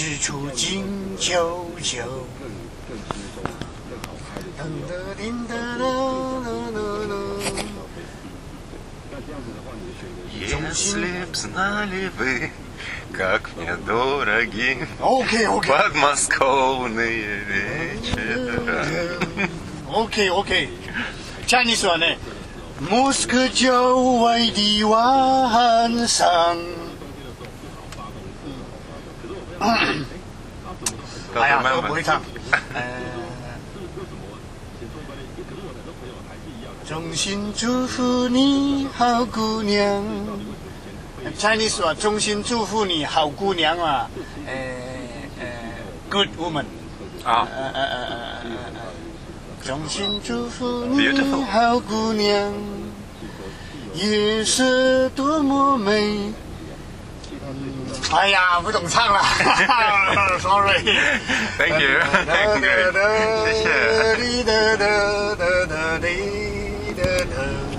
日出金秋秋。 Если б знали вы, как мне дороги OK， подмосковные вечера. OK， Chinese 话呢 ，Moscow 郊外的晚上。哎呀，我不会唱。衷心祝福你好姑娘 ，Chinese 话衷心祝福你好姑娘啊，good woman 啊， 衷心祝福你好姑娘，夜色多么美。哎呀，不懂唱了，sorry。 Thank you， 谢谢。